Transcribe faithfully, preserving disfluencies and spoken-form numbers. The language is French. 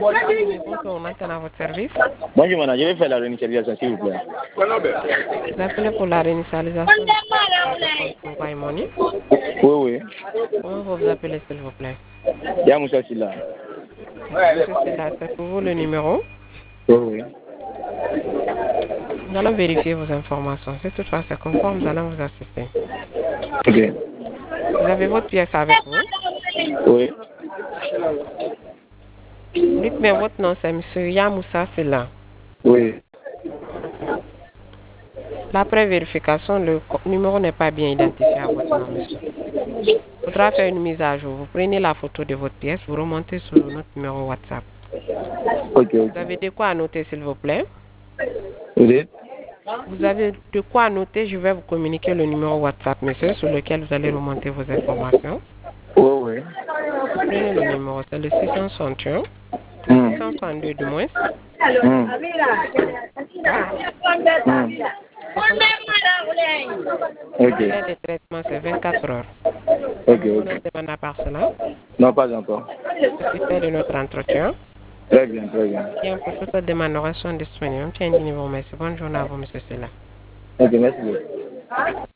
Bonjour, maintenant à votre service. Bonjour madame, je vais faire la réinitialisation s'il vous plaît. Vous appelez pour la réinitialisation de votre compte Money. Oui, oui. Comment vous vous appelez s'il vous plaît? Il y a Moussa Silla. Monsieur Silla, c'est pour vous le numéro. Oui, oui. Nous allons vérifier vos informations. Si toutefois c'est conforme, nous allons vous assister. Ok. Vous avez votre pièce avec vous? Oui. Dites-moi votre nom, c'est monsieur Yamoussa Silla. Oui. Après vérification, le numéro n'est pas bien identifié à votre nom, monsieur. Il faudra faire une mise à jour. Vous prenez la photo de votre pièce, vous remontez sur notre numéro WhatsApp. Ok, ok. Vous avez de quoi noter, s'il vous plaît? Oui. Vous avez de quoi noter, je vais vous communiquer le numéro WhatsApp, monsieur, sur lequel vous allez remonter vos informations. Oui, oui. Prenez le numéro, c'est le six cent soixante et un, le Hmm. six cent soixante-deux du moins. Hmm. Ok. Délai de traitement, c'est vingt-quatre heures. Ok, Avez-vous ok. une demande à part cela? Non, pas encore. Satisfait de notre entretien. Très bien, très bien. Bien, pour toute demande, nous restons disponibles. Tiens, niveau, merci. Bonne journée à vous, monsieur Silla. Ok, merci beaucoup.